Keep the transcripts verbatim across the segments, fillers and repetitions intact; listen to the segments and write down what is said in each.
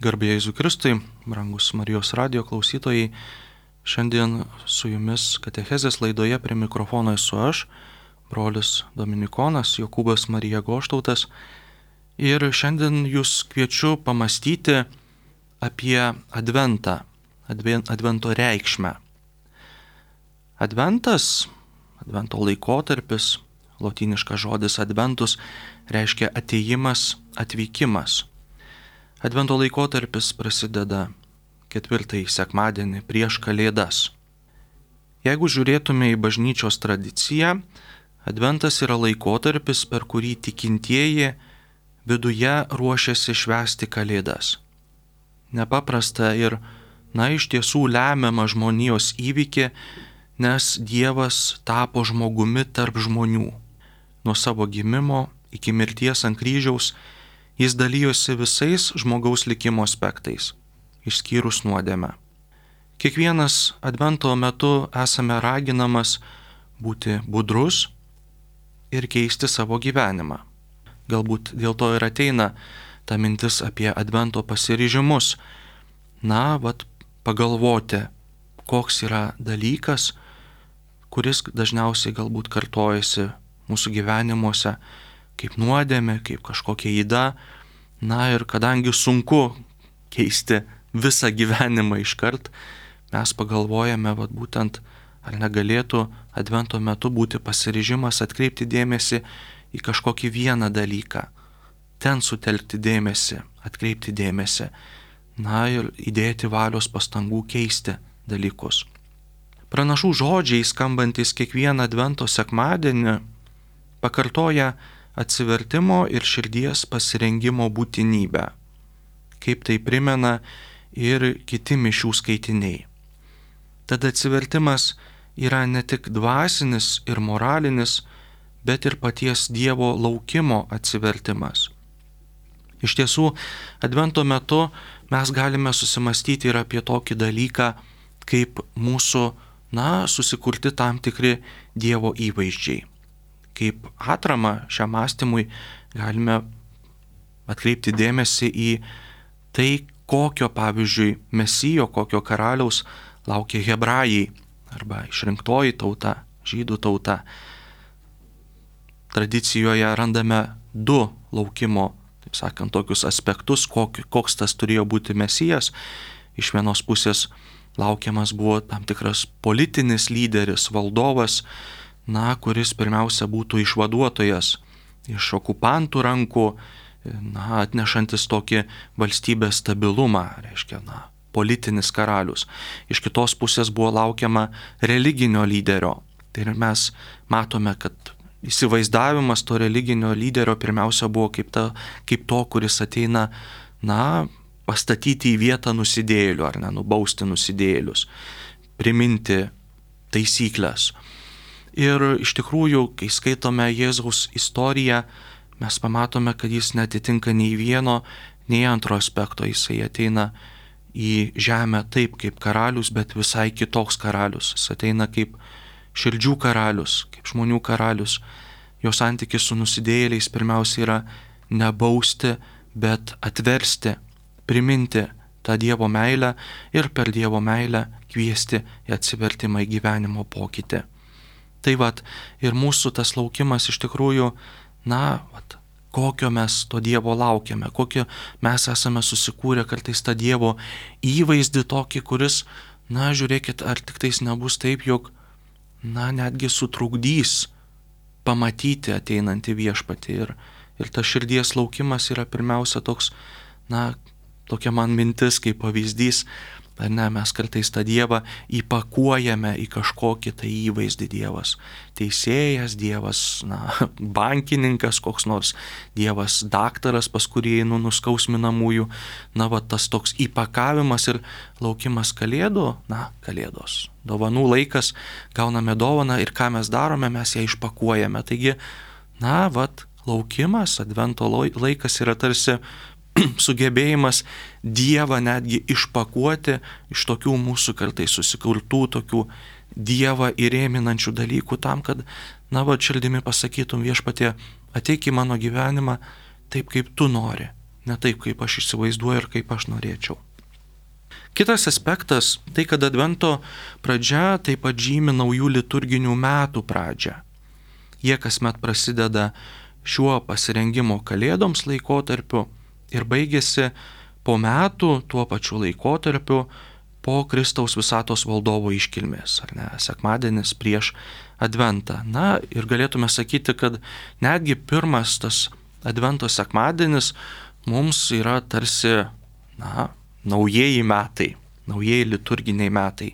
Garbė Jėzui Kristui, brangus Marijos radijo klausytojai, šiandien su jumis katechezės laidoje prie mikrofono esu aš, brolis Dominikonas Jokūbas Marija Goštautas, ir šiandien jūs kviečiu pamastyti apie Adventą, adven, Advento reikšmę. Adventas, Advento laikotarpis, lotyniškas žodis adventus, reiškia atėjimas, atvykimas. Advento laikotarpis prasideda ketvirtąjį sekmadienį prieš Kalėdas. Jeigu žiūrėtume į bažnyčios tradiciją, Adventas yra laikotarpis, per kurį tikintieji viduje ruošiasi švęsti Kalėdas. Nepaprasta ir, na, iš tiesų lemiama žmonijos įvykį, nes Dievas tapo žmogumi tarp žmonių. Nuo savo gimimo iki mirties ant kryžiaus Jis dalyjosi visais žmogaus likimo aspektais, išskyrus nuodėmę. Kiekvienas Advento metu esame raginamas būti budrus ir keisti savo gyvenimą. Galbūt dėl to ir ateina ta mintis apie Advento pasiryžimus. Na, vat pagalvoti, koks yra dalykas, kuris dažniausiai galbūt kartojasi mūsų gyvenimuose, kaip nuodėmė, kaip kažkokia yda. Na ir kadangi sunku keisti visą gyvenimą iškart, mes pagalvojame, vat būtent, ar negalėtų Advento metu būti pasiryžimas atkreipti dėmesį į kažkokį vieną dalyką, ten sutelkti dėmesį, atkreipti dėmesį, na ir įdėti valios pastangų keisti dalykus. Pranašų žodžiai, skambantis kiekvieną Advento sekmadienį, pakartoja atsivertimo ir širdies pasirengimo būtinybę, kaip tai primena ir kiti mišių skaitiniai. Tad atsivertimas yra ne tik dvasinis ir moralinis, bet ir paties Dievo laukimo atsivertimas. Iš tiesų, Advento metu mes galime susimastyti ir apie tokį dalyką, kaip mūsų, na, susikurti tam tikri Dievo įvaizdžiai. Kaip atramą šiam mąstymui galime atkreipti dėmesį į tai, kokio, pavyzdžiui, mesijo, kokio karaliaus laukia hebrajai arba išrinktoji tauta, žydų tauta. Tradicijoje randame du laukimo, taip sakant, tokius aspektus, koks tas turėjo būti mesijas. Iš vienos pusės laukiamas buvo tam tikras politinis lyderis, valdovas, na, kuris pirmiausia būtų išvaduotojas iš okupantų rankų, na, atnešantis tokį valstybės stabilumą, reiškia, na, politinis karalius. Iš kitos pusės buvo laukiama religinio lyderio. Tai ir mes matome, kad įsivaizdavimas to religinio lyderio pirmiausia buvo kaip, ta, kaip to, kuris ateina, na, pastatyti į vietą nusidėjėlių, ar ne, nubausti nusidėjėlius, priminti taisyklės. Ir iš tikrųjų, kai skaitome Jėzaus istoriją, mes pamatome, kad jis netitinka nei vieno, nei antro aspekto. Jisai ateina į žemę taip kaip karalius, bet visai kitoks karalius. Jis ateina kaip širdžių karalius, kaip žmonių karalius. Jo santykis su nusidėjėliais pirmiausia yra nebausti, bet atversti, priminti tą Dievo meilę ir per Dievo meilę kviesti į atsivertimą į gyvenimo pokytį. Tai vat, ir mūsų tas laukimas iš tikrųjų, na, vat, kokio mes to Dievo laukiame, kokio mes esame susikūrę kartais tą Dievo įvaizdį tokį, kuris, na, žiūrėkit, ar tik tais nebus taip, jog, na, netgi sutrukdys pamatyti ateinantį viešpatį. Ir, ir tas širdies laukimas yra pirmiausia toks, na, tokia man mintis kaip pavyzdys, ar ne, mes kartais tą Dievą įpakuojame į kažkokį tai įvaizdį. Dievas teisėjas, Dievas, na, bankininkas, koks nors Dievas daktaras, pas kurį einu nuskausminamųjų. Na, va, tas toks įpakavimas ir laukimas Kalėdų, na, Kalėdos. Dovanų laikas, gauname dovaną ir ką mes darome, mes ją išpakuojame. Taigi, na, va, laukimas, Advento laikas yra tarsi sugebėjimas Dievą netgi išpakuoti iš tokių mūsų kartais susikurtų tokių Dievą įrėminančių dalykų tam, kad, na, va, širdimi pasakytum, viešpatie, ateik į mano gyvenimą taip, kaip tu nori. ne taip, kaip aš įsivaizduoju ir kaip aš norėčiau. Kitas aspektas - tai, kad Advento pradžia taip pat žymi naujų liturginių metų pradžią. Jie kasmet prasideda šiuo pasirengimo Kalėdoms laikotarpiu ir baigėsi po metų tuo pačiu laikotarpiu po Kristaus visatos valdovo iškilmės, ar ne, sekmadienis prieš Adventą. Na ir galėtume sakyti, kad netgi pirmas tas Advento sekmadienis mums yra tarsi, na, naujieji metai, naujieji liturginiai metai.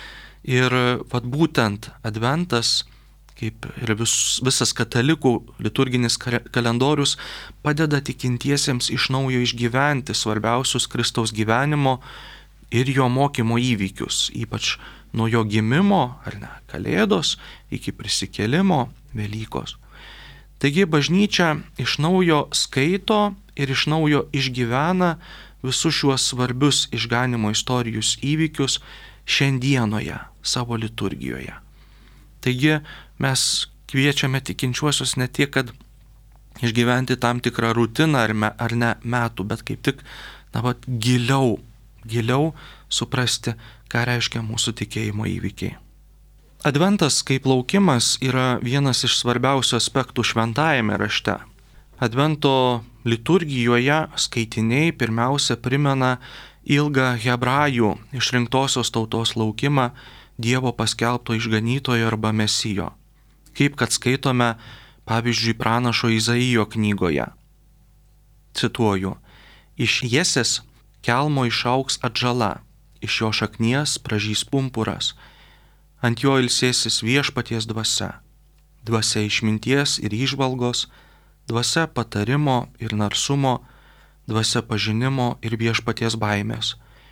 Ir vat būtent Adventas, kaip ir vis, visas katalikų liturginis kalendorius, padeda tikintiesiems iš naujo išgyventi svarbiausius Kristaus gyvenimo ir jo mokymo įvykius, ypač nuo jo gimimo, ar ne, Kalėdos, iki prisikėlimo, Velykos. Taigi bažnyčia iš naujo skaito ir iš naujo išgyvena visus šiuos svarbius išganimo istorijos įvykius šiandienoje savo liturgijoje. Taigi mes kviečiame tikinčiuosius ne tiek, kad išgyventi tam tikrą rutiną ar, me, ar ne metų, bet kaip tik, na, vat, giliau, giliau suprasti, ką reiškia mūsų tikėjimo įvykiai. Adventas kaip laukimas yra vienas iš svarbiausių aspektų šventajame rašte. Advento liturgijoje skaitiniai pirmiausia primena ilgą hebrajų išrinktosios tautos laukimą Dievo paskelbto išganytojo arba Mesijo, kaip kad skaitome, pavyzdžiui, pranašo Izaijo knygoje. Cituoju: iš Jesės kelmo išaugs atžala, iš jo šaknies pražys pumpuras, ant jo ilsėsis viešpaties dvasia, dvasia išminties ir įžvalgos, dvasia patarimo ir narsumo, dvasia pažinimo ir viešpaties baimės.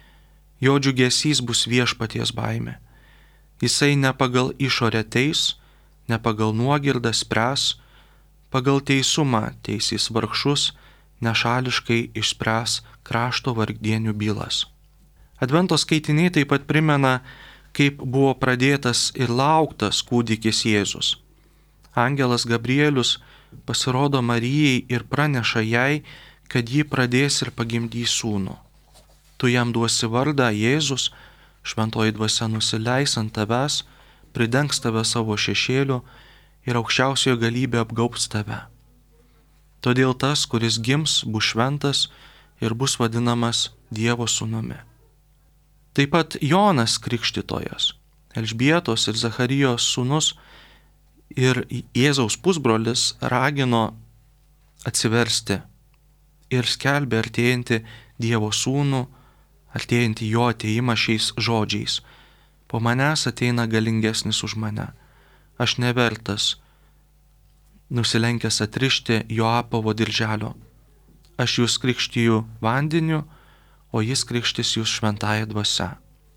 Jo džiugesys bus viešpaties baimė. Jisai ne pagal išorę teis, ne pagal nuogirdą spręs, pagal teisumą teisys vargšus, nešališkai išspręs krašto vargdienių bylas. Advento skaitiniai taip pat primena, kaip buvo pradėtas ir lauktas kūdikis Jėzus. Angelas Gabrielius pasirodo Marijai ir praneša jai, kad ji pradės ir pagimdys sūnų. Tu jam duosi vardą Jėzus, šventoji dvasia nusileis ant tavęs, pridengs tave savo šešėliu ir aukščiausiojo galybė apgaubs tave. Todėl tas, kuris gims, bus šventas ir bus vadinamas Dievo sūnumi. Taip pat Jonas Krikštytojas, Elžbietos ir Zacharijos sūnus ir Jėzaus pusbrolis ragino atsiversti ir skelbė artėjantį Dievo sūnų, artėjantį jo ateimą šiais žodžiais: po manęs ateina galingesnis už mane, aš nevertas nusilenkęs atrišti jo apavo dirželio. Aš jūs krikštiju vandeniu, o jis krikštys jūs šventąja dvasia.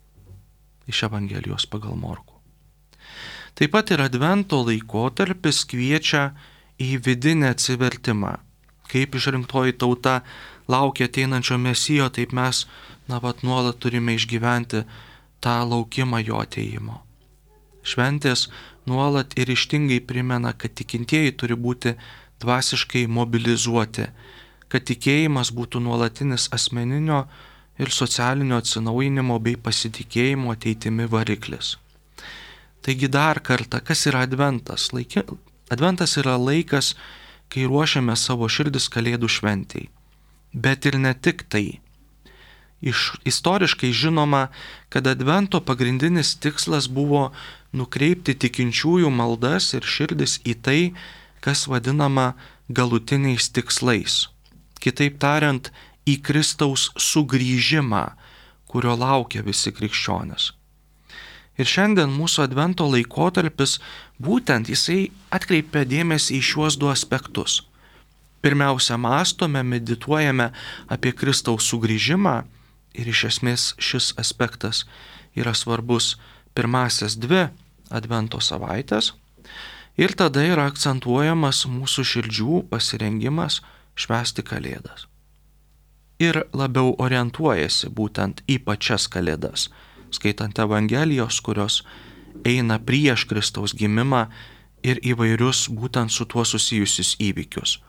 Iš Evangelijos pagal Morkų. Taip pat ir Advento laikotarpis kviečia į vidinę atsivertimą. Kaip išrinktoji tauta laukia ateinančio Mesijo, taip mes, na, vat, nuolat turime išgyventi tą laukimą jo ateimo. Šventės nuolat ir ryžtingai primena, kad tikintieji turi būti dvasiškai mobilizuoti, kad tikėjimas būtų nuolatinis asmeninio ir socialinio atsinaujinimo bei pasitikėjimo ateitimi variklis. Taigi dar kartą, kas yra Adventas? Laiki... Adventas yra laikas, kai ruošiame savo širdis Kalėdų šventei. Bet ir ne tik tai. Iš istoriškai žinoma, kad Advento pagrindinis tikslas buvo nukreipti tikinčiųjų maldas ir širdis į tai, kas vadinama galutiniais tikslais. Kitaip tariant, į Kristaus sugrįžimą, kurio laukia visi krikščionys. Ir šiandien mūsų Advento laikotarpis būtent jisai atkreipia dėmesį į šiuos du aspektus. Pirmiausia, mąstome, medituojame apie Kristaus sugrįžimą ir iš esmės šis aspektas yra svarbus pirmasias dvi Advento savaitės ir tada yra akcentuojamas mūsų širdžių pasirengimas švęsti Kalėdas. Ir labiau orientuojasi būtent į pačias Kalėdas, skaitant Evangelijos, kurios eina prieš Kristaus gimimą ir įvairius būtent su tuo susijusius įvykius.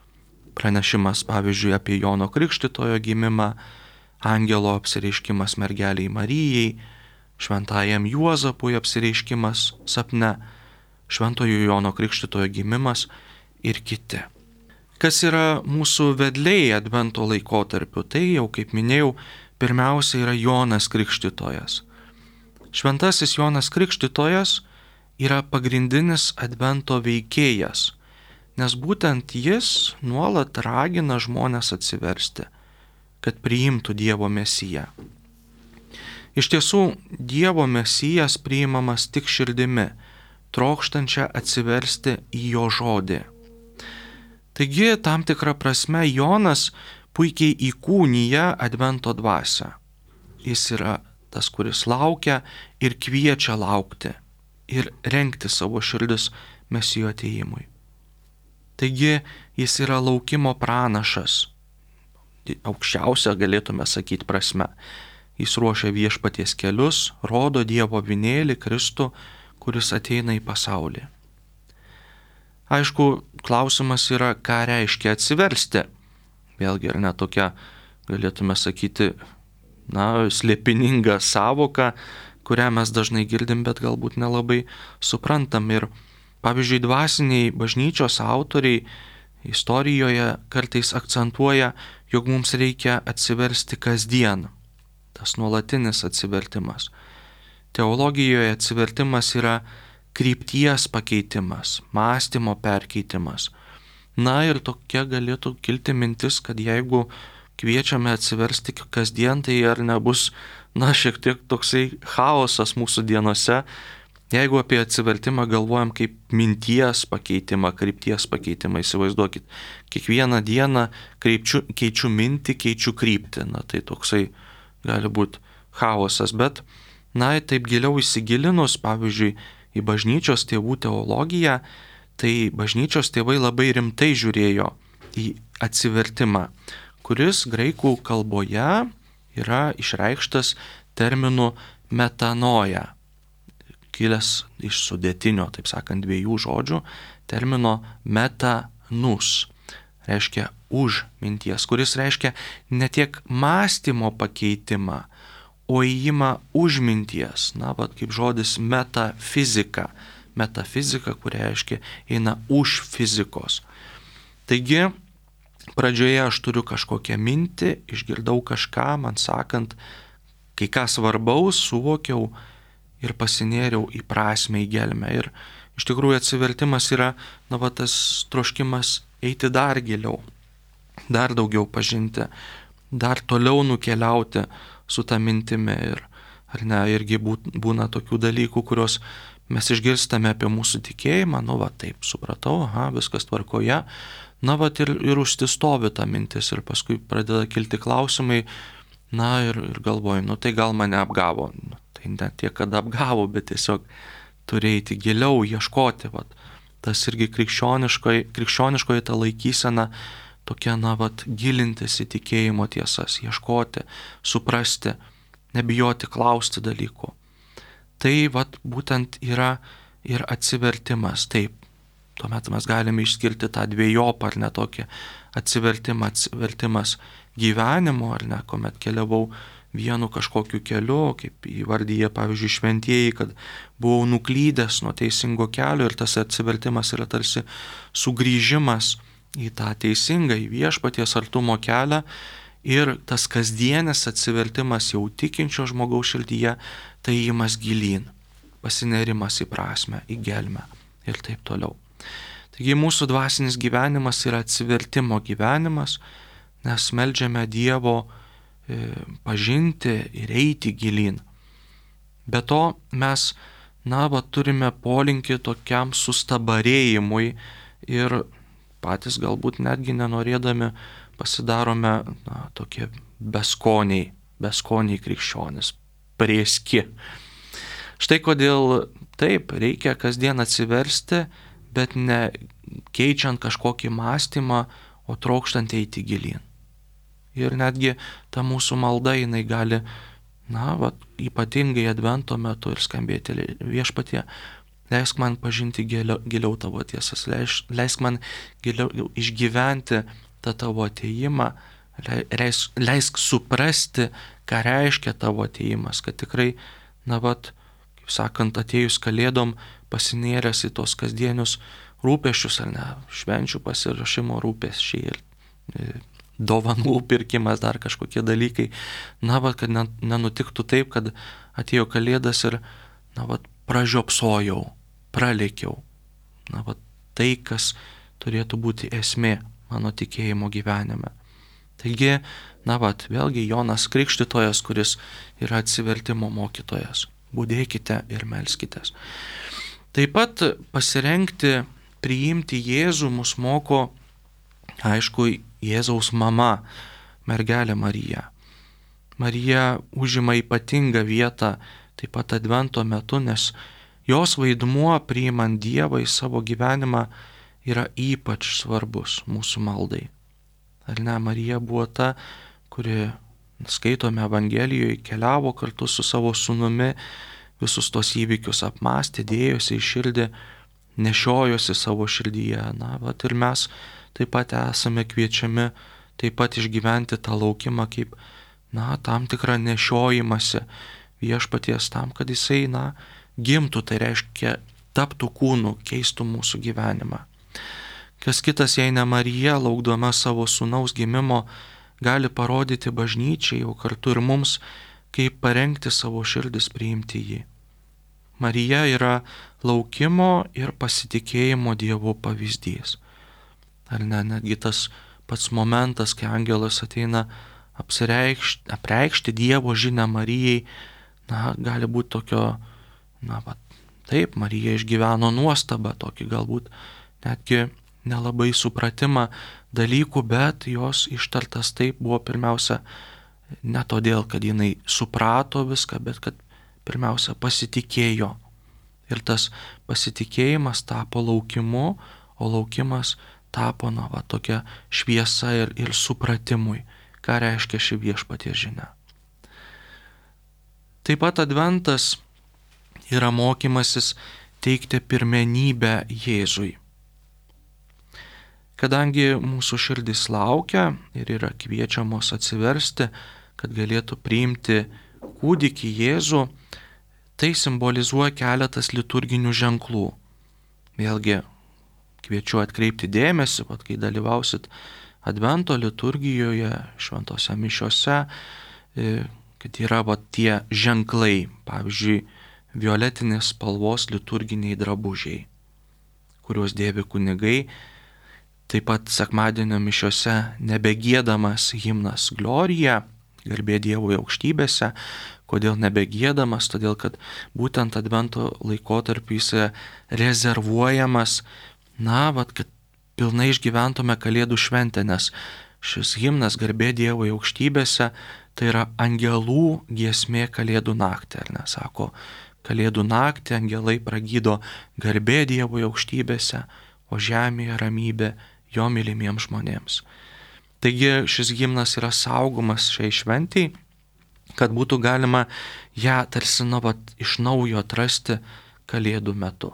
pranešimas, pavyzdžiui, apie Jono Krikštytojo gimimą, angelo apsireiškimas mergeliai Marijai, šventajam Juozapui apsireiškimas sapne, šventojo Jono Krikštytojo gimimas ir kiti. Kas yra mūsų vedliai advento laikotarpiu? Tai jau, kaip minėjau, pirmiausia yra Jonas Krikštytojas. Šventasis Jonas Krikštytojas yra pagrindinis advento veikėjas, nes būtent jis nuolat ragina žmones atsiversti, kad priimtų Dievo Mesiją. Iš tiesų, Dievo Mesijas priimamas tik širdimi, trokštančia atsiversti į jo žodį. Taigi, tam tikrą prasme, Jonas puikiai įkūnyja advento dvasią. Jis yra tas, kuris laukia ir kviečia laukti ir rengti savo širdis Mesijo atėjimui. Taigi, jis yra laukimo pranašas, aukščiausia galėtume sakyti prasme. Jis ruošia viešpaties kelius, rodo Dievo avinėlį Kristų, kuris ateina į pasaulį. Aišku, klausimas yra, ką reiškia atsiversti. Vėlgi ir netokia, galėtume sakyti, na, slėpininga savoka, kurią mes dažnai girdim, bet galbūt nelabai suprantam. Ir pavyzdžiui, dvasiniai bažnyčios autoriai istorijoje kartais akcentuoja, jog mums reikia atsiversti kasdien. Tas nuolatinis atsivertimas. Teologijoje atsivertimas yra krypties pakeitimas, mąstymo perkeitimas. Na ir tokia galėtų kilti mintis, kad jeigu kviečiame atsiversti kasdien, tai ar nebus, na, šiek tiek toksai chaosas mūsų dienose, jeigu apie atsivertimą galvojam kaip minties pakeitimą, krypties pakeitimą, įsivaizduokit, kiekvieną dieną kreipčiu, keičiu mintį, keičiu kryptį, na tai toksai gali būti chaosas, bet, na, taip giliau įsigilinus, pavyzdžiui, į bažnyčios tėvų teologiją, tai bažnyčios tėvai labai rimtai žiūrėjo į atsivertimą, kuris graikų kalboje yra išreikštas terminu metanoja, kilęs iš sudėtinio, taip sakant, dviejų žodžių, termino metanus, reiškia už minties, kuris reiškia ne tiek mąstymo pakeitimą, o įėjimą už minties, na, bet kaip žodis metafizika, metafizika, kuri reiškia eina už fizikos. Taigi, pradžioje aš turiu kažkokią mintį, išgirdau kažką, man sakant, kai ką svarbaus, suvokiau ir pasinėriau į prasmę, į gelmę. Ir iš tikrųjų atsivertimas yra, na, va, tas troškimas eiti dar giliau, dar daugiau pažinti, dar toliau nukeliauti su tą mintimi. Ir, ar ne, irgi būna tokių dalykų, kurios mes išgirstame apie mūsų tikėjimą, nu, va, taip, supratau, aha, viskas tvarkoje, na, va, ir, ir užsistovi ta mintis ir paskui pradeda kilti klausimai, na, ir, ir galvoju, nu, tai gal mane apgavo, nu, tai ne tiek, kad apgavo, bet tiesiog turi eiti giliau, ieškoti, va, tas irgi krikščioniškoji, krikščioniškoji ta laikysena, tokia, na, vat, gilintis į tikėjimo tiesas, ieškoti, suprasti, nebijoti klausti dalykų. Tai, vat, būtent yra ir atsivertimas. Taip, tuomet mes galime išskirti tą dviejopą, ar ne tokį atsivertimą, atsivertimas gyvenimo, ar ne, kuomet keliavau vienu kažkokiu keliu, kaip įvardyje, pavyzdžiui, šventieji, kad buvau nuklydęs nuo teisingo kelio ir tas atsivertimas yra tarsi sugrįžimas į tą teisingą, į viešpaties artumo kelią ir tas kasdienis atsivertimas jau tikinčio žmogaus širdyje, tai įimas gilyn, pasinerimas į prasmę, į gelmę ir taip toliau. Taigi mūsų dvasinis gyvenimas yra atsivertimo gyvenimas, nes meldžiame Dievo e, pažinti ir eiti gilyn. Be to mes, na, va, turime polinkį tokiam sustabarėjimui ir patys galbūt netgi nenorėdami pasidarome, na, tokie beskoniai, beskoniai krikščionis, prėski. Štai kodėl taip, reikia kasdien atsiversti, bet ne keičiant kažkokį mąstymą, o trokštant eiti gilyn. Ir netgi ta mūsų malda, jinai gali, na, va, ypatingai advento metu ir skambėti viešpatie, leisk man pažinti giliau, giliau tavo tiesas, leisk man giliau išgyventi tą tavo ateimą, leisk, leisk suprasti, ką reiškia tavo ateimas, kad tikrai, na vat, kaip sakant, atėjus kalėdom, pasinėręs į tos kasdienius rūpesčius, ar ne, švenčių pasirašymo rūpesčiai ir dovanų pirkimas, dar kažkokie dalykai, na vat, kad nenutiktų taip, kad atėjo kalėdas ir, na vat, pražiopsojau, pralėkiau. Na vat, tai, kas turėtų būti esmė mano tikėjimo gyvenime. Taigi, na vat, vėlgi Jonas Krikštytojas, kuris yra atsivertimo mokytojas. Budėkite ir melskitės. Taip pat pasirengti priimti Jėzų mus moko, aišku, Jėzaus mama, mergelė Marija. Marija užima ypatingą vietą taip pat Advento metu, nes jos vaidmuo priimant Dievą į savo gyvenimą yra ypač svarbus mūsų maldai. Ar ne, Marija buvo ta, kuri, skaitome Evangelijoje, keliavo kartu su savo sūnumi, visus tos įvykius apmąstė, dėjosi į širdį, nešiojosi savo širdyje. Na, vat ir mes taip pat esame kviečiami taip pat išgyventi tą laukimą kaip, na, tam tikrą nešiojimąsi viešpaties tam, kad jisai, na, gimtų, tai reiškia taptų kūnu, keistų mūsų gyvenimą. Kas kitas, jei ne Marija, laukdama savo sūnaus gimimo, gali parodyti bažnyčiai, o kartu ir mums, kaip parengti savo širdis priimti jį. Marija yra laukimo ir pasitikėjimo Dievu pavyzdys. Ar ne, netgi tas pats momentas, kai angelas ateina apsireikšti, apreikšti Dievo žinią Marijai, na, gali būti tokio, na, va, taip, Marija išgyveno nuostabą, tokį galbūt netgi nelabai supratimą dalykų, bet jos ištartas taip buvo pirmiausia ne todėl, kad jinai suprato viską, bet kad pirmiausia pasitikėjo. Ir tas pasitikėjimas tapo laukimu, o laukimas tapo, na, va, tokia šviesa ir, ir supratimui, ką reiškia ši viešpaties žinia. Taip pat Adventas yra mokymasis teikti pirmenybę Jėzui. Kadangi mūsų širdis laukia ir yra kviečiamos atsiversti, kad galėtų priimti kūdikį Jėzų, tai simbolizuoja keletas liturginių ženklų. Vėlgi kviečiu atkreipti dėmesį, kad kai dalyvausit Advento liturgijoje, šventose mišiose, kad yra va, tie ženklai, pavyzdžiui, violetinės spalvos liturginiai drabužiai, kuriuos dėvi kunigai. Taip pat sekmadienio mišiose nebegiedamas himnas Glorija, garbė Dievui aukštybėse. Kodėl nebegiedamas? Todėl, kad būtent Advento laikotarpiu jis rezervuojamas, na, vat, kad pilnai išgyventume Kalėdų šventę, nes šis himnas garbė Dievui aukštybėse tai yra angelų giesmė Kalėdų naktį, ar ne, sako, Kalėdų naktį angelai pragydo garbė Dievui aukštybėse, o žemėje ramybė jo mylimiems žmonėms. Taigi šis himnas yra saugomas šiai šventijai, kad būtų galima ją tarsi nu, vat, iš naujo atrasti Kalėdų metu.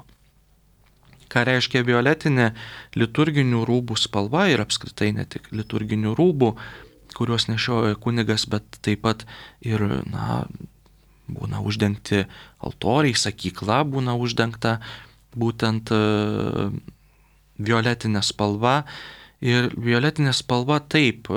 Ką reiškia violetinė liturginių rūbų spalva ir apskritai ne tik liturginių rūbų, kuriuos nešioja kunigas, bet taip pat ir, na, būna uždengti altoriai, sakykla būna uždengta būtent uh, violetinė spalva. Ir violetinė spalva taip,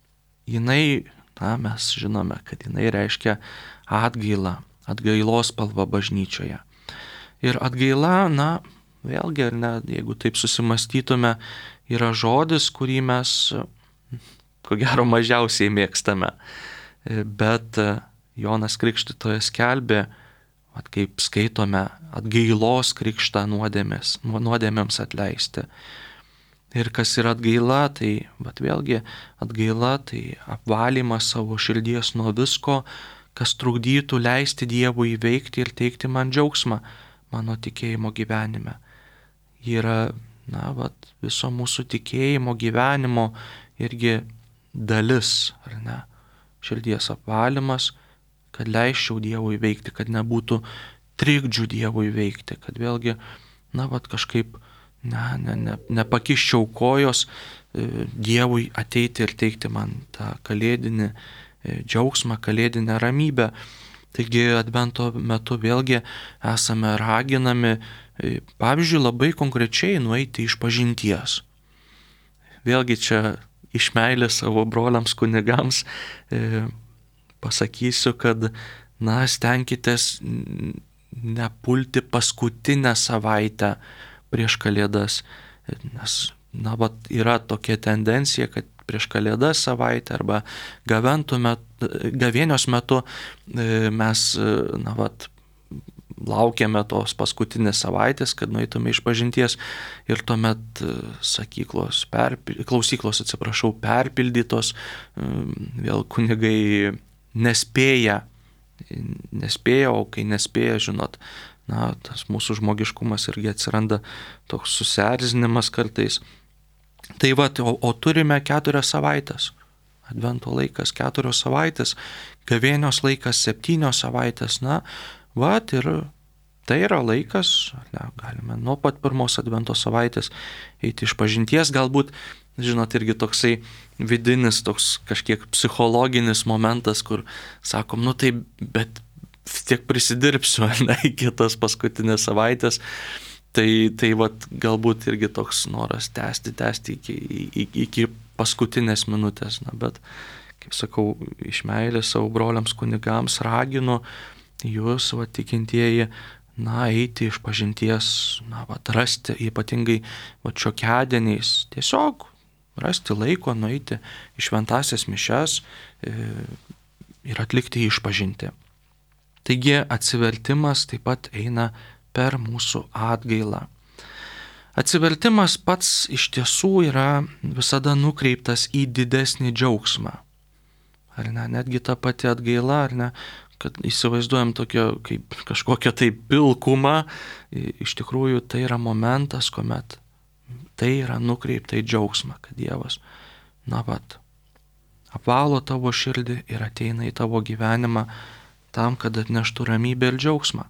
jinai, na, mes žinome, kad jinai reiškia atgailą, atgailos spalva bažnyčioje. Ir atgaila, na, vėlgi, ar ne, jeigu taip susimastytume, yra žodis, kurį mes, ko gero, mažiausiai mėgstame. Bet Jonas Krikštytojas skelbė, at kaip skaitome, atgailos krikštą nuodėmės, nuodėmėms atleisti. Ir kas yra atgaila, tai, bet vėlgi, atgaila tai apvalymas savo širdies nuo visko, kas trukdytų leisti Dievui įveikti ir teikti man džiaugsmą mano tikėjimo gyvenime. Ji yra, na, vat, viso mūsų tikėjimo gyvenimo irgi dalis, ar ne? Širdies apvalymas, kad leisčiau Dievui įveikti, kad nebūtų trikdžių Dievui įveikti, kad vėlgi, na, vat, kažkaip na, ne, ne, nepakiščiau kojos Dievui ateiti ir teikti man tą kalėdinį džiaugsmą, kalėdinę ramybę. Taigi advento metu vėlgi esame raginami, pavyzdžiui, labai konkrečiai nueiti iš pažinties. Vėlgi čia iš meilės savo broliams kunigams e, pasakysiu, kad, na, stenkitės nepulti paskutinę savaitę prieš Kalėdas, nes, na, vat, yra tokia tendencija, kad prieš Kalėdas savaitę arba metu, gavėnios metu mes, na, vat, laukiame tos paskutinės savaitės, kad nueitume iš pažinties ir tuomet sakyklos, perpil... klausyklos, atsiprašau, perpildytos, vėl kunigai nespėja, nespėja, o kai nespėja, žinot, na, tas mūsų žmogiškumas irgi atsiranda toks susierzinimas kartais. Tai va, o, o turime keturias savaitės. Advento laikas keturios savaitės, gavėnios laikas septynios savaitės, na, va, ir tai yra laikas, ne, galime nuo pat pirmos advento savaitės eiti iš pažinties, galbūt, žinot, irgi toksai vidinis, toks kažkiek psichologinis momentas, kur sakom, nu tai, bet tiek prisidirbsiu, ne, iki tas paskutinės savaitės. Tai, tai vat, galbūt irgi toks noras tęsti, tęsti iki, iki, iki paskutinės minutės. Na, bet, kaip sakau, iš meilės savo broliams kunigams raginu jūs, va, tikintieji, na, eiti iš pažinties, na, va, rasti, ypatingai, va, šiokiadieniais, tiesiog rasti laiko, nueiti į šventąsias mišias e, ir atlikti išpažintį. Taigi atsivertimas taip pat eina per mūsų atgailą. Atsivertimas pats iš tiesų yra visada nukreiptas į didesnį džiaugsmą. Ar ne, netgi ta pati atgaila, ar ne, kad įsivaizduojam tokio kaip kažkokią tai pilkumą, iš tikrųjų tai yra momentas, kuomet tai yra nukreipta į džiaugsmą, kad Dievas, na vat, apvalo tavo širdį ir ateina į tavo gyvenimą tam, kad atneštų ramybę ir džiaugsmą.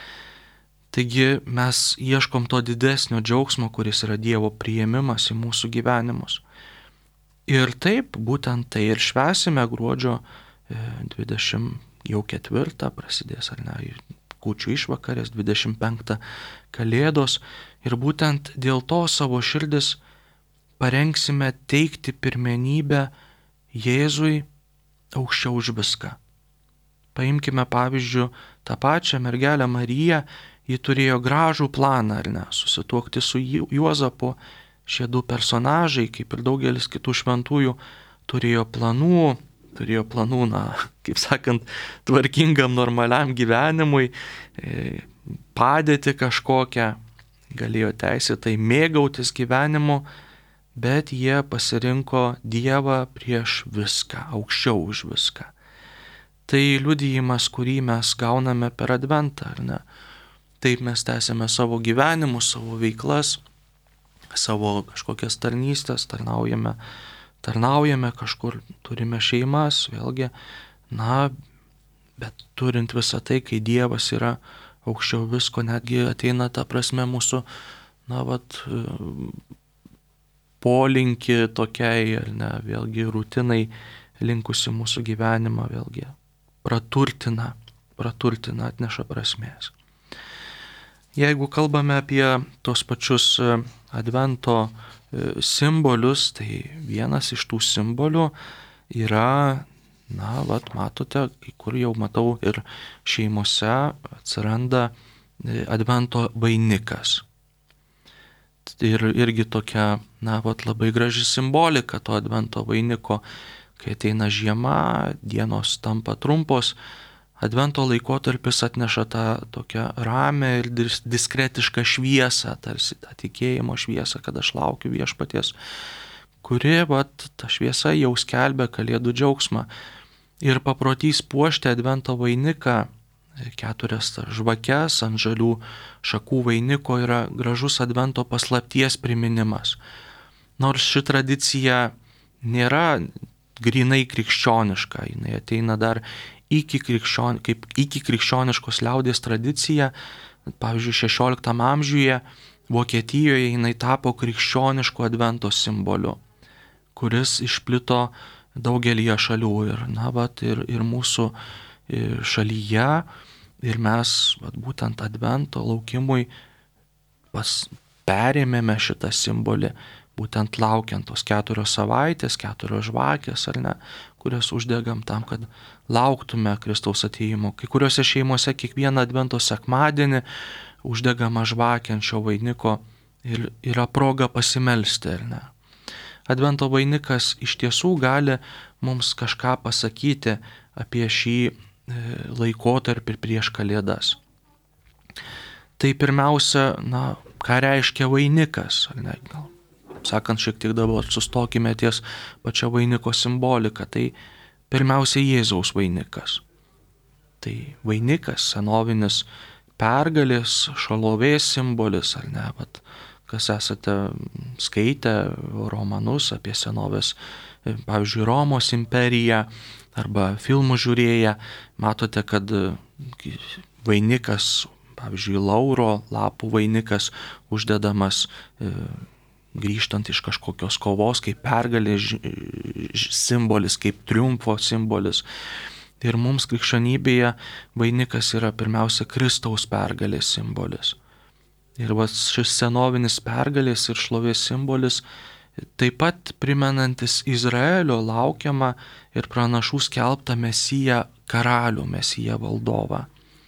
Taigi mes ieškom to didesnio džiaugsmo, kuris yra Dievo priėmimas į mūsų gyvenimus. Ir taip, būtent tai ir švęsime gruodžio dvidešimt ketvirtą, prasidės, ar ne, kūčių išvakarės, dvidešimt penktą Kalėdos. Ir būtent dėl to savo širdis parengsime teikti pirmenybę Jėzui aukščiau už viską. Paimkime pavyzdžių tą pačią mergelę Mariją, ji turėjo gražų planą, ar ne, susituokti su Juozapu. Šie du personažai, kaip ir daugelis kitų šventųjų, turėjo planų, turėjo planų, na, kaip sakant, tvarkingam, normaliam gyvenimui, padėti kažkokią, galėjo teisėtai mėgautis gyvenimu, bet jie pasirinko Dievą prieš viską, aukščiau už viską. Tai liudijimas, kurį mes gauname per adventą, ar ne? Taip mes tęsiame savo gyvenimus, savo veiklas, savo kažkokias tarnystės, tarnaujame, tarnaujame kažkur, turime šeimas, vėlgi, na, bet turint visą tai, kai Dievas yra aukščiau visko, netgi ateina ta prasme mūsų, na, vat, polinki tokiai, ar ne, vėlgi rutinai linkusi mūsų gyvenimą, vėlgi praturtina, praturtina, atneša prasmės. Jeigu kalbame apie tos pačius advento simbolius, tai vienas iš tų simbolių yra, na, vat, matote, kai kur jau matau ir šeimose atsiranda advento vainikas. Ir irgi tokia, na, vat, labai graži simbolika to advento vainiko, kai ateina žiema, dienos tampa trumpos, advento laikotarpis atneša tą tokią ramią ir diskretišką šviesą, tarsi tą tikėjimo šviesą, kad aš laukiu viešpaties, kuri, vat, ta šviesa jau skelbia Kalėdų džiaugsmą. Ir paprotys puošti advento vainiką, keturias žvakes ant žalių šakų vainiko yra gražus advento paslapties priminimas. Nors ši tradicija nėra grinai krikščioniška, jinai ateina dar iki, krikščion, kaip iki krikščioniškos liaudies tradicija, pavyzdžiui, šešioliktam amžiuje Vokietijoje jinai tapo krikščioniško advento simboliu, kuris išplito daugelįje šalių ir, na, vat, ir, ir mūsų šalyje, ir mes vat, būtent advento laukimui pas, perėmėme šitą simbolį, būtent laukiant tos keturios savaitės, keturios žvakės, ar ne, kurias uždegam tam, kad lauktume Kristaus atėjimo. Kai kuriuose šeimose kiekvieną advento sekmadienį uždegama žvakė ant šio vainiko ir yra proga pasimelsti, ar ne. Advento vainikas iš tiesų gali mums kažką pasakyti apie šį laikotarpį prieš Kalėdas. Tai pirmiausia, na, ką reiškia vainikas, ar ne, gal, sakant, šiek tiek dabar sustokime ties pačia vainiko simbolika, tai pirmiausia Jėzaus vainikas. Tai vainikas, senovinis pergalės, šlovės simbolis, ar ne, vat, kas esate skaitę romanus apie senovės, pavyzdžiui, Romos imperiją arba filmų žiūrėję, matote, kad vainikas, pavyzdžiui, lauro lapų vainikas uždedamas e, grįžtant iš kažkokios kovos, kaip pergalės simbolis, kaip triumfo simbolis. Ir mums krikščionybėje vainikas yra pirmiausia Kristaus pergalės simbolis. Ir va, šis senovinis pergalės ir šlovės simbolis taip pat primenantis Izraelio laukiamą ir pranašų skelbtą Mesiją karalių, Mesiją valdovą,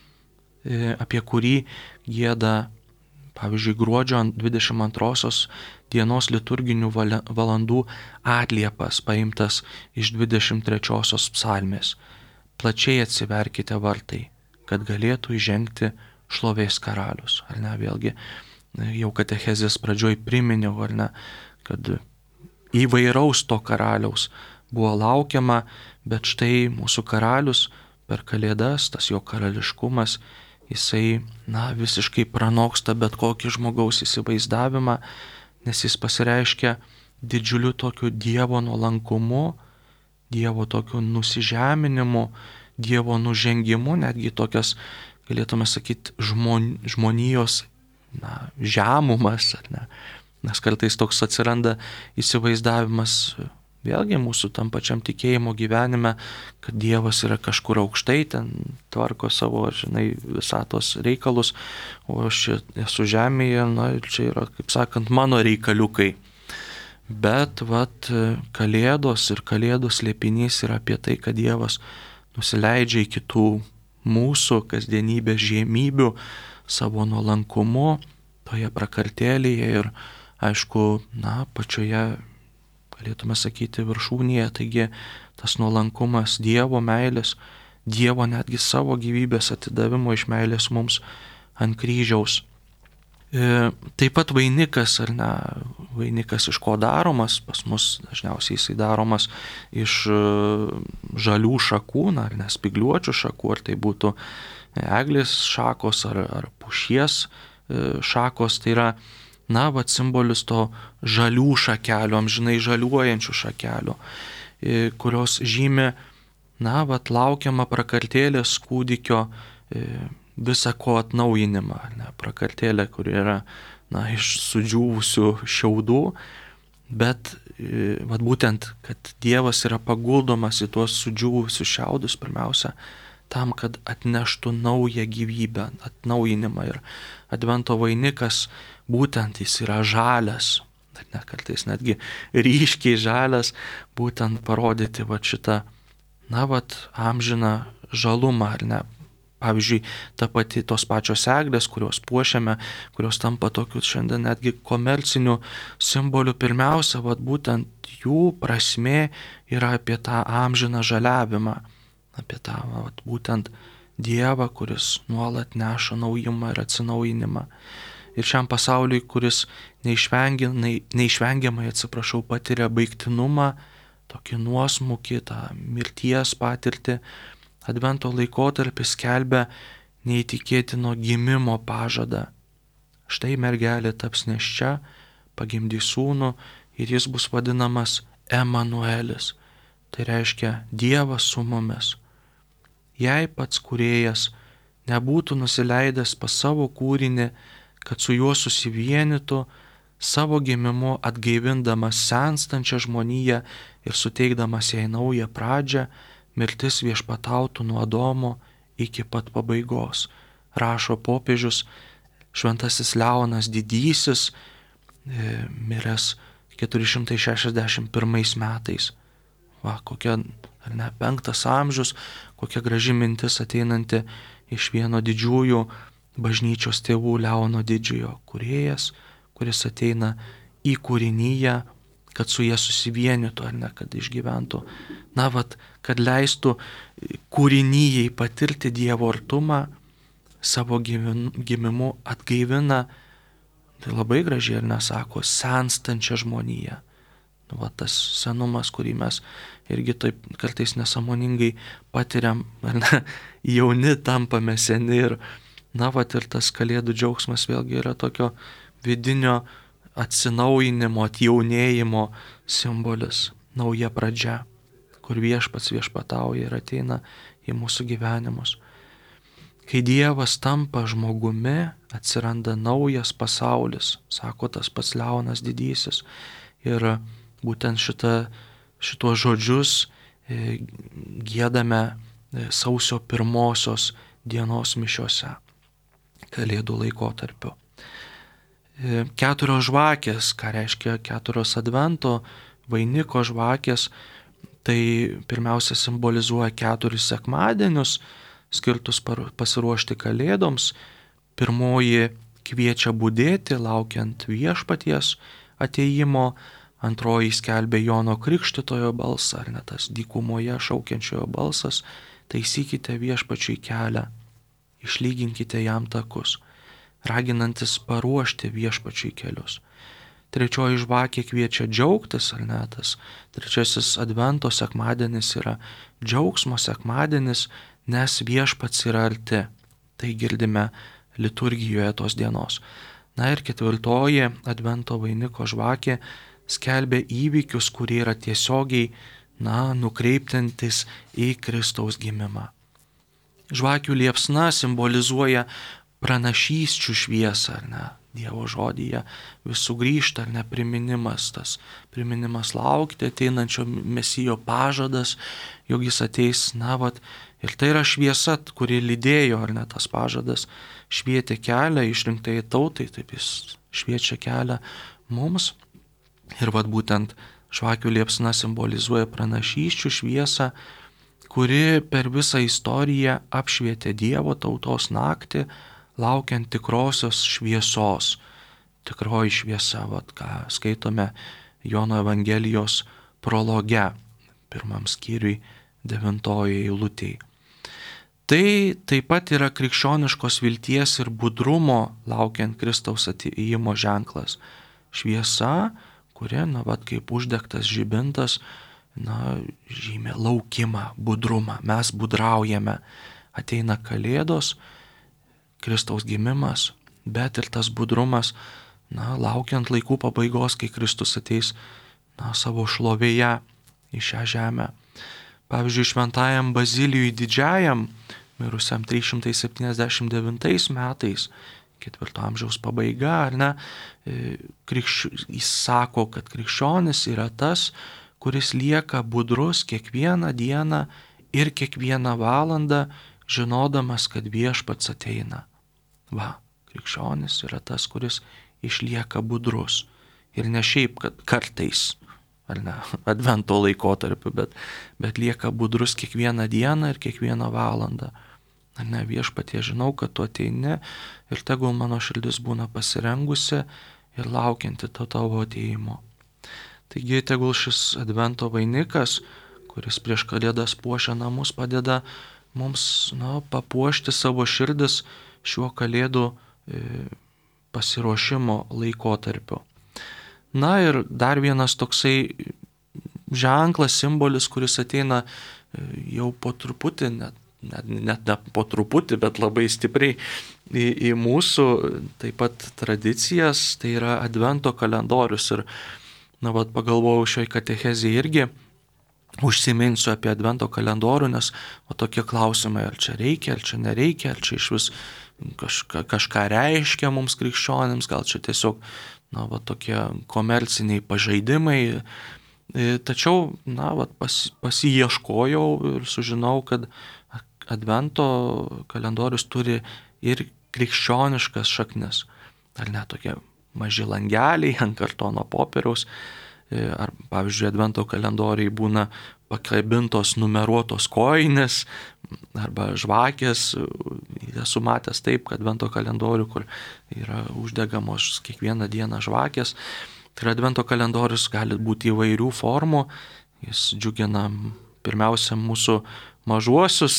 apie kurį gieda, pavyzdžiui, gruodžio dvidešimt antrosios dienos liturginių valandų atliepas paimtas iš dvidešimt trečiosios psalmės. Plačiai atsiverkite vartai, kad galėtų įžengti šlovės karalius. Ar ne, vėlgi, jau katechezės pradžioj priminiau, ar ne, kad įvairaus to karaliaus buvo laukiama, bet štai mūsų karalius per Kalėdas, tas jo karališkumas, jisai, na, visiškai pranoksta bet kokį žmogaus įsivaizdavimą, nes jis pasireiškia didžiuliu tokiu Dievo nuolankumu, Dievo tokiu nusižeminimu, Dievo nužengimu, netgi tokias, galėtume sakyti, žmon, žmonijos, na, žemumas, ar ne? Nes kartais toks atsiranda įsivaizdavimas, vėlgi mūsų tam pačiam tikėjimo gyvenime, kad Dievas yra kažkur aukštai, ten tvarko savo, žinai, visatos reikalus, o aš čia esu žemėje, na, ir čia yra, kaip sakant, mano reikaliukai. Bet, vat, Kalėdos ir Kalėdų slėpinys yra apie tai, kad Dievas nusileidžia į kitų mūsų kasdienybės žemybių savo nuolankumu toje prakartėlėje ir, aišku, na, pačioje, galėtume sakyti, viršūnėje, taigi tas nuolankumas Dievo meilės, Dievo netgi savo gyvybės atidavimo iš meilės mums ant kryžiaus. E, taip pat vainikas, ar ne, vainikas iš ko daromas, pas mus dažniausiai jisai daromas iš žalių šakų, na, ar ne, spygliuočių šakų, ar tai būtų eglės šakos ar, ar pušies šakos, tai yra, na, vat, simbolis to žalių šakelių, amžinai žaliuojančių šakelių, kurios žymi, na, vat, laukiamą prakartėlės kūdikio visą ko atnaujinimą, ne, prakartėlė, kuri yra, na, iš sudžiūvusių šiaudų, bet vat, būtent, kad Dievas yra paguldomas į tuos sudžiūvusius šiaudus pirmiausia, tam, kad atneštų naują gyvybę, atnaujinimą. Ir advento vainikas būtent jis yra žalias, ne, kartais netgi ryškiai žalias, būtent parodyti vat, šitą, na, vat, amžiną žalumą, ar ne. Pavyzdžiui, ta pati tos pačios eglės, kurios puošiame, kurios tampa tokiu šiandien netgi komerciniu simboliu, pirmiausia, vat, būtent jų prasmė yra apie tą amžiną žaliavimą, apie tą vat, būtent Dievą, kuris nuolat neša naujimą ir atsinaujinimą. Ir šiam pasauliui, kuris neišvengiamai, neišvengiamai, atsiprašau, patiria baigtinumą, tokį nuosmukį, tą mirties patirtį, advento laikotarpis skelbia neįtikėtino gimimo pažadą. Štai mergelė taps nėščia, pagimdys sūnų ir jis bus vadinamas Emanuelis. Tai reiškia Dievas su mumis. Jei pats kūrėjas nebūtų nusileidęs pas savo kūrinį, kad su juo susivienytų, savo gimimu atgaivindamas senstančią žmoniją ir suteikdamas jai naują pradžią, mirtis viešpatautų nuo Adomo iki pat pabaigos. Rašo popiežius Šventasis Leonas Didysis, e, miręs keturi šimtai šešiasdešimt pirmais metais. Va, kokia, ar ne, penktas amžius, kokia graži mintis ateinanti iš vieno didžiųjų bažnyčios tėvų Leono Didžiojo, kūrėjas, kuris ateina į kūrinyje, kad su jie susivienytų, ar ne, kad išgyventų. Na, vat, kad leistų kūrinyjei patirti Dievo artumą, savo gimimu atgaivina, tai labai gražiai, ar nesako, senstančią žmoniją. Nu, va, tas senumas, kurį mes irgi taip kartais nesąmoningai patiriam, ar ne, jauni tampame seni ir, na, va, ir tas kalėdų džiaugsmas vėlgi yra tokio vidinio atsinaujinimo, atjaunėjimo simbolis, nauja pradžia, kur viešpats viešpatauja ir ateina į mūsų gyvenimus. Kai Dievas tampa žmogumi, atsiranda naujas pasaulis, sako tas pats Leonas Didysis. Ir būtent šita, šituos žodžius e, giedame e, sausio pirmosios dienos mišiose, kalėdų laikotarpiu. E, keturios žvakės, ką reiškia keturios advento vainiko žvakės, tai pirmiausia simbolizuoja keturis sekmadienius, skirtus pasiruošti kalėdoms. Pirmoji kviečia budėti, laukiant viešpaties atėjimo. Antroji skelbia Jono Krikštytojo balsą, ar ne tas dykumoje šaukiančiojo balsas. Taisykite viešpačiui kelią, išlyginkite jam takus, raginantis paruošti viešpačiui kelius. Trečioji žvakė kviečia džiaugtis, ar ne, tas trečiasis advento sekmadienis yra džiaugsmo sekmadienis, nes viešpats yra arti. Tai girdime liturgijoje tos dienos. Na ir ketvirtoji advento vainiko žvakė skelbia įvykius, kurie yra tiesiogiai, na, nukreiptantis į Kristaus gimimą. Žvakių liepsna simbolizuoja pranašysčių šviesą, ar ne, Dievo žodyje vis sugrįžta, ar ne, priminimas, tas priminimas laukti ateinančio Mesijo pažadas, jog jis ateis, na, vat, ir tai yra šviesa, kuri lydėjo, ar ne, tas pažadas švietė kelią išrinktai tautai, taip jis šviečia kelią mums. Ir vat būtent žvakių liepsna simbolizuoja pranašysčių šviesą, kuri per visą istoriją apšvietė Dievo tautos naktį, laukiant tikrosios šviesos. Tikroji šviesa, vat, ką skaitome Jono Evangelijos prologe, pirmam skyriui, devintoji eilutėj. Tai taip pat yra krikščioniškos vilties ir budrumo laukiant Kristaus atėjimo ženklas. Šviesa, kuri, na, vat, kaip uždegtas žibintas, na, žymė laukimą, budrumą. Mes budraujame. Ateina kalėdos, Kristaus gimimas, bet ir tas budrumas, na, laukiant laikų pabaigos, kai Kristus ateis, na, savo šlovėje į šią žemę. Pavyzdžiui, šventajam Bazilijui Didžiajam, mirusiam trys šimtai septyniasdešimt devintais metais, ketvirto amžiaus pabaiga, ar ne, krikšč... jis sako, kad krikščionis yra tas, kuris lieka budrus kiekvieną dieną ir kiekvieną valandą, žinodamas, kad viešpats ateina. Va, krikščionis yra tas, kuris išlieka budrus. Ir ne šiaip, kad kartais, ar ne, advento laikotarpiu, bet, bet lieka budrus kiekvieną dieną ir kiekvieną valandą. Ar ne, viešpatie, žinau, kad tu ateini ir tegul mano širdis būna pasirengusi ir laukianti to tavo atėjimo. Taigi, tegul šis advento vainikas, kuris prieš kalėdas puošia namus, padeda mums, na, papuošti savo širdis šiuo kalėdų e, pasiruošimo laikotarpiu. Na ir dar vienas toksai ženklas, simbolis, kuris ateina e, jau po truputį, net, net, net ne po truputį, bet labai stipriai į, į mūsų taip pat tradicijas, tai yra advento kalendorius. Ir, na, vat, pagalvojau šioj katechezėje irgi, užsiminsiu apie advento kalendorių, nes o tokie klausimai, ar čia reikia, ar čia nereikia, ar čia iš vis kažka, kažką reiškia mums krikščionims, gal čia tiesiog, na, va, tokie komerciniai pažaidimai. Tačiau, na, va, pas, pasiieškojau ir sužinau, kad Advento kalendorius turi ir krikščioniškas šaknis. Ar ne, tokie maži langeliai ant kartono popieriaus. Ar, pavyzdžiui, Advento kalendoriai būna pakabintos numeruotos kojinės arba žvakės. Esu matęs taip, kad Advento kalendorių, kur yra uždegamos kiekvieną dieną žvakės. Tai Advento kalendorius gali būti įvairių formų. Jis džiugina pirmiausia mūsų mažuosius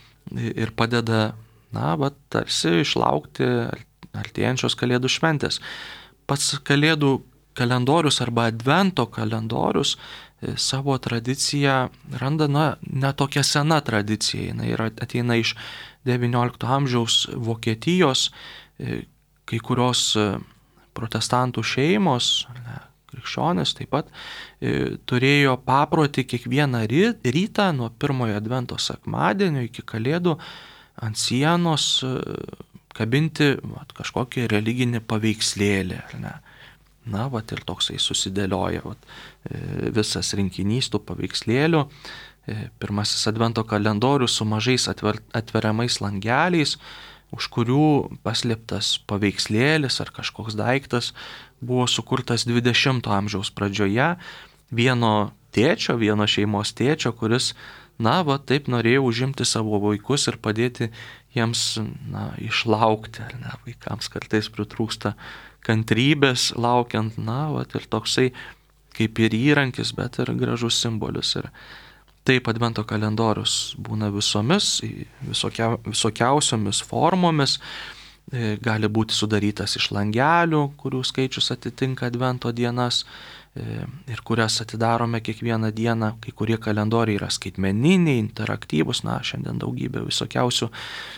ir padeda, na, va, tarsi išlaukti artėjančios Kalėdų šventės. Pats Kalėdų kalendorius arba Advento kalendorius savo tradiciją randa, na, ne tokia sena tradicija. Jis yra, ateina iš devyniolikto amžiaus Vokietijos, kai kurios protestantų šeimos, ne, krikščionys taip pat, e, turėjo paprotį kiekvieną rytą nuo pirmojo Advento sekmadienio iki Kalėdų ant sienos e, kabinti vat, kažkokį religinį paveikslėlį. Ar ne? Na, vat, ir toksai susidėlioja vat, e, visas rinkinys tų paveikslėlių. E, pirmasis Advento kalendorius su mažais atver, atveriamais langeliais, už kurių paslėptas paveikslėlis ar kažkoks daiktas buvo sukurtas dvidešimto amžiaus pradžioje vieno tėčio, vieno šeimos tėčio, kuris, na, va, taip norėjo užimti savo vaikus ir padėti jiems, na, išlaukti, ar ne, vaikams kartais pritrūksta kantrybės laukiant, na, va, ir toksai kaip ir įrankis, bet ir gražus simbolis. Ir taip Advento kalendorius būna visomis, visokia, visokiausiomis formomis, gali būti sudarytas iš langelių, kurių skaičius atitinka Advento dienas ir kurias atidarome kiekvieną dieną. Kai kurie kalendoriai yra skaitmeniniai, interaktyvūs, na, šiandien daugybė visokiausių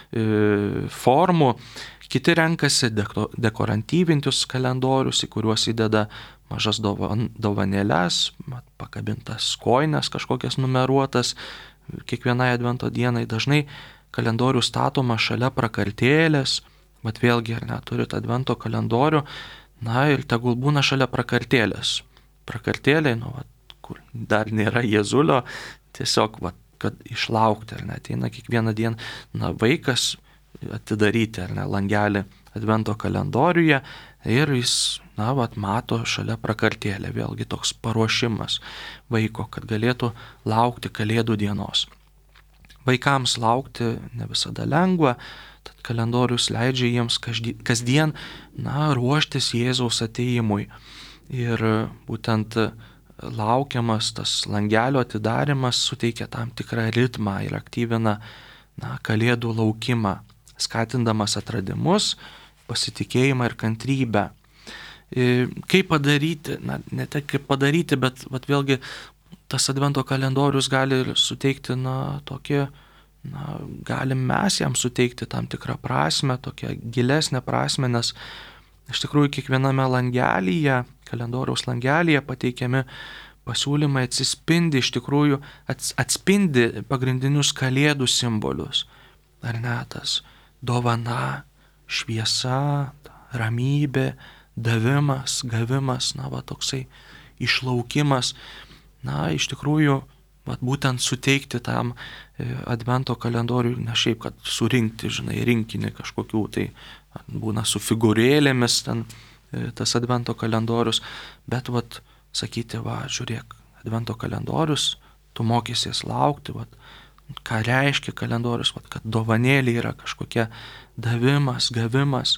formų. Kiti renkasi dekoratyvintus kalendorius, į kuriuos įdeda mažas dovanėles, pakabintas kojines, kažkokias numeruotas kiekvienai Advento dienai. Dažnai kalendorius statoma šalia prakartėlės, bet vėlgi, ar neturit Advento kalendorių, na ir tegul būna šalia prakartėlės. Prakartėlė, nu, va, kur dar nėra Jėzulio, tiesiog, va, kad išlaukti, ar ne, ateina kiekvieną dieną, na, vaikas atidaryti, ar ne, langelį Advento kalendoriuje ir jis, na, vat, mato šalia prakartėlę, vėlgi toks paruošimas vaiko, kad galėtų laukti Kalėdų dienos. Vaikams laukti ne visada lengva, tad kalendorius leidžia jiems kasdien, na, ruoštis Jėzaus atėjimui. Ir būtent laukiamas tas langelio atidarimas suteikia tam tikrą ritmą ir aktyvina, na, Kalėdų laukimą, skatindamas atradimus, pasitikėjimą ir kantrybę. Kaip padaryti, na, ne tik kaip padaryti, bet, bet vėlgi tas Advento kalendorius gali suteikti, na, tokį, na, galim mes jam suteikti tam tikrą prasmę, tokią gilesnę prasmę, nes iš tikrųjų kiekviename langelyje, kalendoriaus langelyje pateikiami pasiūlymai atsispindi, iš tikrųjų atspindi pagrindinius Kalėdų simbolius. Ar ne, tas dovana, šviesa, ramybė, davimas, gavimas, na, va, toksai išlaukimas, na, iš tikrųjų, va, būtent suteikti tam Advento kalendoriui, ne šiaip, kad surinkti, žinai, rinkinį kažkokių, tai būna su figūrėlėmis ten tas Advento kalendorius, bet, va, sakyti, va, žiūrėk, Advento kalendorius, tu mokysies laukti, va, ką reiškia kalendorius, va, kad dovanėlė yra kažkokia davimas, gavimas.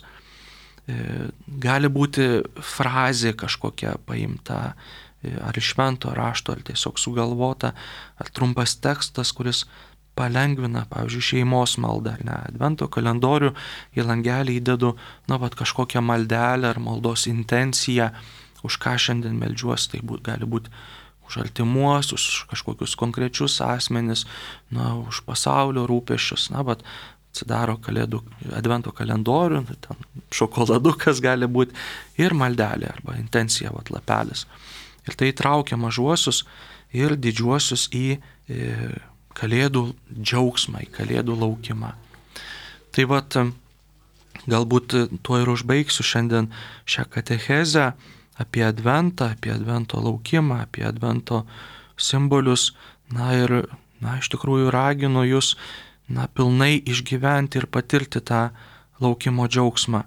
Gali būti frazė kažkokia paimta, ar iš švento rašto, ar tiesiog sugalvota, ar trumpas tekstas, kuris palengvina, pavyzdžiui, šeimos maldą, ar ne. Advento kalendorių į langelį įdedu, na, vat, kažkokią maldelę ar maldos intenciją, už ką šiandien meldžiuosi, tai būt, gali būti už artimuosius, už kažkokius konkrečius asmenis, na, už pasaulio rūpesčius, na, bet atsidaro kalėdų Advento kalendorių, ten šokoladukas gali būti ir maldelė arba intencija, vat, lapelis. Ir tai traukia mažuosius ir didžiuosius į e, Kalėdų džiaugsmą, į Kalėdų laukimą. Tai vat, Galbūt tuo ir užbaigsiu šiandien šią katechezę apie Adventą, apie Advento laukimą, apie Advento simbolius. Na ir, na, iš tikrųjų raginu jūs, na, pilnai išgyventi ir patirti tą laukimo džiaugsmą.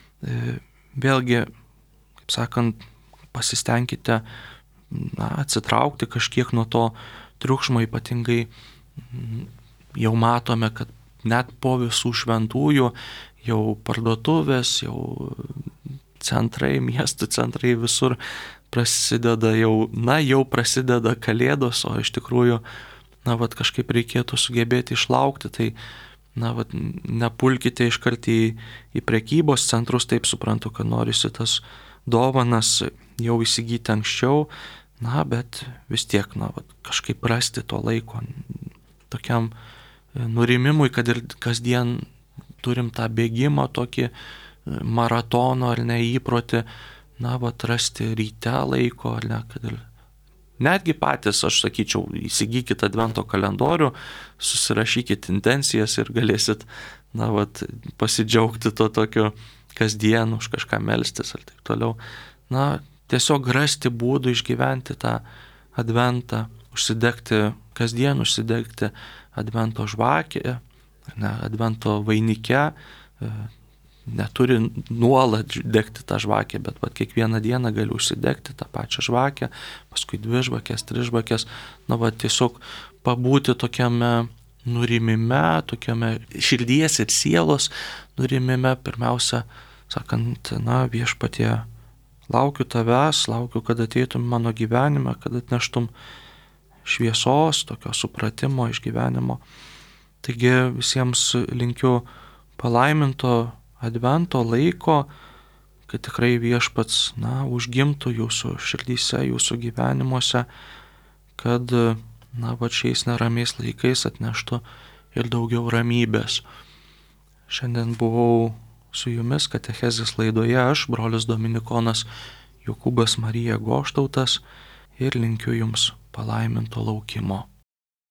Vėlgi, kaip sakant, pasistengkite, na, atsitraukti kažkiek nuo to triukšmo, ypatingai jau matome, kad net po visų šventųjų jau parduotuvės, jau centrai, miestų centrai visur prasideda jau, na, jau prasideda kalėdos, o iš tikrųjų, na, vat kažkaip reikėtų sugebėti išlaukti, tai, na, vat nepulkite iškart į, į prekybos centrus, taip suprantu, kad norisi tas dovanas jau įsigyti anksčiau, na, bet vis tiek, na, vat kažkaip rasti to laiko tokiam nurimimui, kad ir kasdien turim tą bėgimą, tokį maratono ar ne įprotį, na, vat rasti ryte laiko, ar ne, kad ir netgi patys, aš sakyčiau, įsigykit advento kalendorių, susirašykit intencijas ir galėsit, na, vat pasidžiaugti to tokio kasdien, už kažką melstis ir taip toliau. Na, tiesiog rasti būdų išgyventi tą adventą, užsidegti kasdien, užsidegti advento žvakę, ne, advento vainike, neturi nuolat degti tą žvakę, bet pat kiekvieną dieną gali užsidegti tą pačią žvakę, paskui dvi žvakės, tris žvakės, na, va, tiesiog pabūti tokiame nurimime, tokiame širdies ir sielos nurimime, pirmiausia, sakant, na, Viešpatie, laukiu tavęs, laukiu, kad ateitum mano gyvenime, kad atneštum šviesos, tokio supratimo, išgyvenimo. Taigi visiems linkiu palaiminto advento laiko, kad tikrai Viešpats, na, užgimtų jūsų širdyse, jūsų gyvenimuose, kad, na, va, šiais neramiais laikais atneštų ir daugiau ramybės. Šiandien buvau su jumis katechezės laidoje aš, brolis dominikonas Jokūbas Marija Goštautas, ir linkiu jums palaiminto laukimo.